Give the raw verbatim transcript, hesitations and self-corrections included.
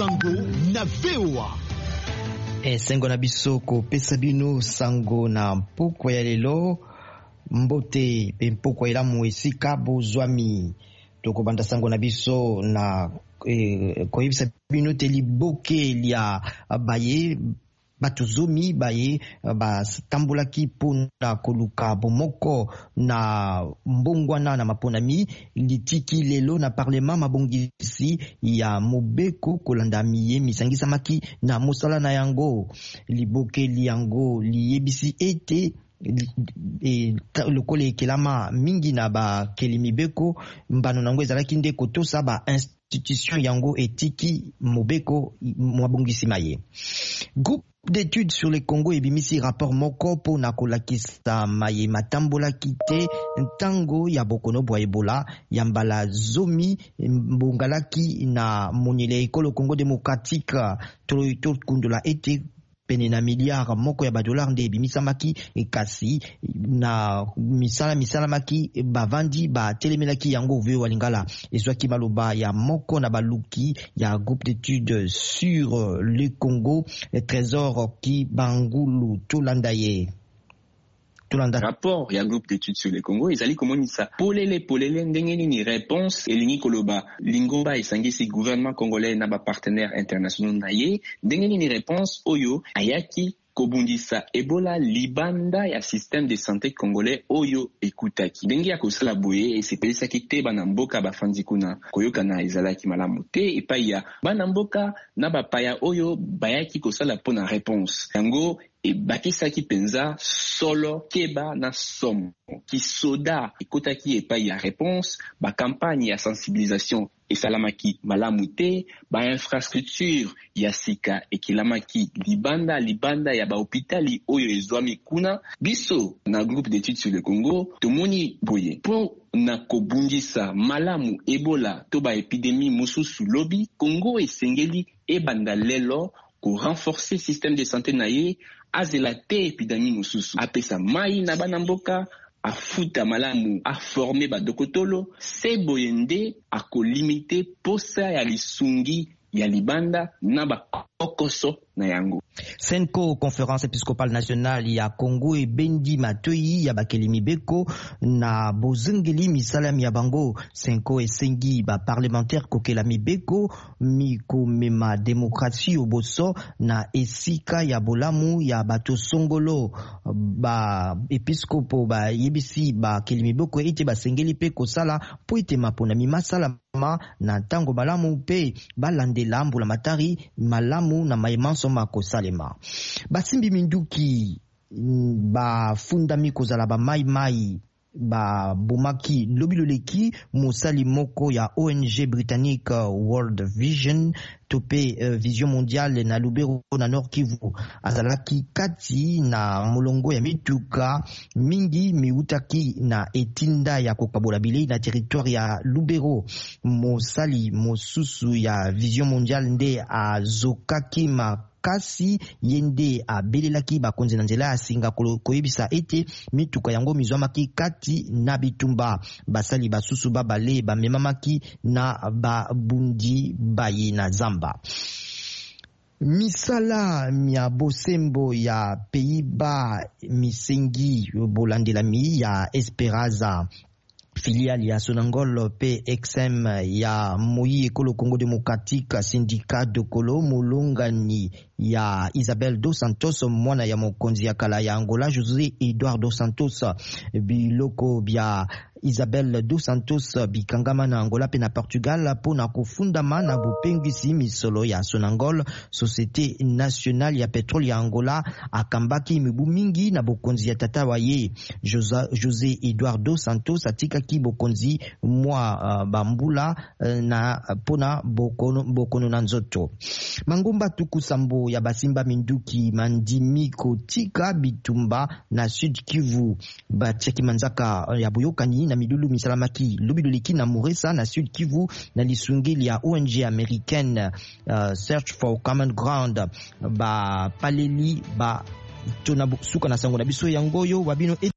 Sango na V O A. E sengo na bisoko pesa bino sango na mpoko ya lelo mbote pe mpoko elamu esika bozwami tokobanda sango na biso na e, koyebisa bino te liboke lia baye batuzomi baye batambolaki mpona koluka bomoko na mbongwana na maponami litiki lelo na parlement mabongisi ya mobeko kolanda miye misangisamaki na mosala na yango liboke liyango liyebisi ete e lokola ekelama mingi na bakeli mibeko mbano nango ezalaki nde kotosa ba institution yango etiki mobeko mwabongisi maye. Groupe d'études sur le Congo ebimisi rapport moko po na kolakisa maye matambolaki te ntango ya bokono bwa Ebola ya mbala zomi mbongalaki na monyele ekolo Congo démocratique to kundula ete pene na miliard moko ya badolar nde ebimisamaki kasi na misala misala maki bavandi batelemelaki yango veo walingala ezwaki maloba ya moko na baluki ya groupe d'études sur le Congo le trésor ki bangulu tolanda ye rapport ya groupe d'études sur le Congo ezali komonisa polele polele ndenge nini réponse elingi koloba lingomba esangisi gouvernement congolais na ba partenaires internationaux na ye ndenge nini réponse oyo ayaki kobundisa Ebola libanda ya système de santé congolais oyo ekutaki ndenge ya kosala boye esepelisaki te bana mboka bafandi kuna koyokana ezalaki malamu te epai ya bana mboka na bapaya oyo bayaki kosala mpona réponse yango ebakisaki penza solo keba na somo kisoda ekotaki epai ya réponse ba campagne ya sensibilisation esalamaki malamu te ba infrastructure ya sika ekilamaki libanda libanda ya ba hôpitali oyo ezwami kuna biso na groupe d'études sur le Congo tomoni boye po na kobundisa malamu Ebola to ba épidémie mosusu lobi Congo esengeli ebanda lelo ko renforcer système de santé na ye azela te épidémie mosusu apesa mai na bana mboka afuta malamu aforme badokotolo se boyende akolimite posa ya lisungi ya libanda na bakokoso na yango. Senko conférence épiscopale nationale ya Congo e bendi matoi ya bakeli mibeko na bozengeli misalami ya bango Senko esengi ba parlementaire kokela mibeko miko mema démocratie oboso na esika ya bolamu ya bato songolo ba episcopo ba yebisi ba keli mibeko ete basengeli pe kosala po ete mapona mi masala na tango malamu pe balandela mbula matari malamu na maimanso makosalema basimbi minduki bafundami kozala ba mai mai ba bomaki lobiloleki mosali moko ya O N G britannique World Vision tope uh, vision mondiale na Lubero na Nord Kivu azalaki kati na molongo ya mituka mingi miutaki na etinda ya kokabola bilei na territoire ya Lubero mosali mosusu ya vision mondiale nde azokaki ma kasi yende abelelaki bakonzi na nzela ya singa koyebisa ete mituka yango mizwamaki kati na bitumba basali basusu babale bamemamaki na babundi baye na zamba. Misala mia bosembo ya Pays-Bas misengi bolandelami ya Esperaza filiale ya Sonangol P X M ya Moyi Ekolo Congo Démocratique syndicat de Kolo Molongani ya Isabel dos Santos mwana ya mokonzi ya kala ya Angola José Edouard dos Santos biloko bia Isabel dos Santos bikangama na Angola pe na Portugal pona kofundama na bopengisi misolo ya Sonangol Société Nationale ya Pétrole ya Angola akambaki mibu mingi na bokonzi ya tata waye José Edouard dos Santos atika ki bokonzi mwa uh, bambula uh, na pona bokono, bokono na nzoto mangumba tukusambo ya basimba minduki mandimi kotika bitumba na Sud Kivu bacheki manzaka ya boyokani na midulu misalamaki lobidoliki na Muresa na Sud Kivu na lisungeli ya O N G américaine uh, Search for Common Ground ba paleli ba tona suka na sango na biso yangoyo babino